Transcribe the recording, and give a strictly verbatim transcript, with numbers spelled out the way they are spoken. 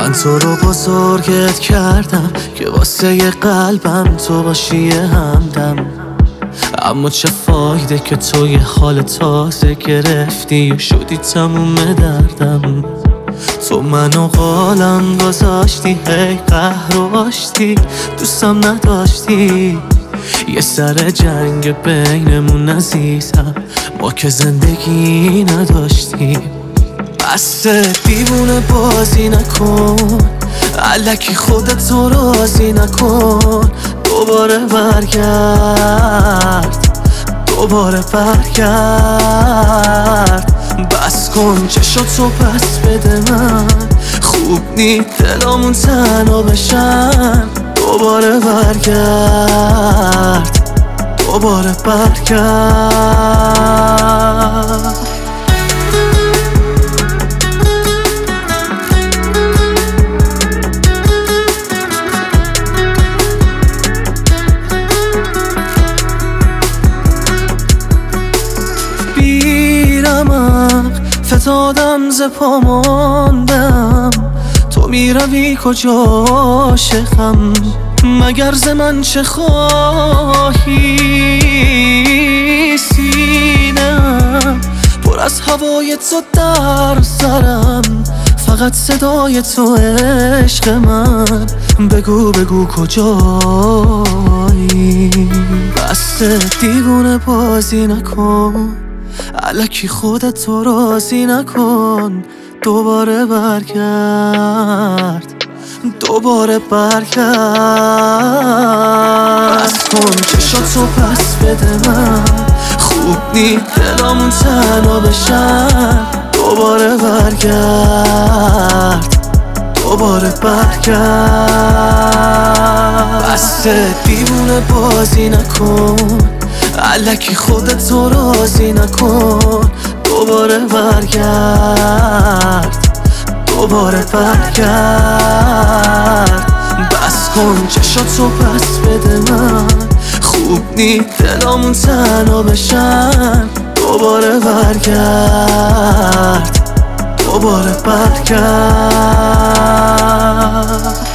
من تو رو بزرگت کردم که واسه ی قلبم تو باشی همدم، اما چه فایده که تو یه حال تازه گرفتی و شدی تموم دردم. تو منو قالم گذاشتی، هی قهر و آشتی، دوستم نداشتی. یه سر جنگ بینمون عزیزم، ما که زندگی نداشتیم. بس دیوونه بازی نکن، الکی خودتو راضی نکن. دوباره برگرد، دوباره برگرد. بس کن چشاتو پس بده من، خوب نی دلامون تنها بشن. دوباره برگرد، دوباره برگرد. بیرمق فتادم ز پا ماندم، تو میروی کجا عاشقم؟ مگر ز من چه خواهی؟ سینه‌ام پر از هوای تو در سرم، فقط صدای تو عشق من. بگو بگو کجایی؟ بس دیوونه بازی نکن، الکی خودتو راضی نکن. دوباره برگرد، دوباره برگرد. بس کن چشاتو پس بده من، خوب نی دلامون تنها بشن. دوباره برگرد، دوباره برگرد. بس دیوونه بازی نکن، الکی خودتو راضی نکن. دوباره برگرد، دوباره برگرد. بس کن چشاتو پس بده من، خوب نی دلامون تنها بشن. دوباره برگرد، دوباره برگرد.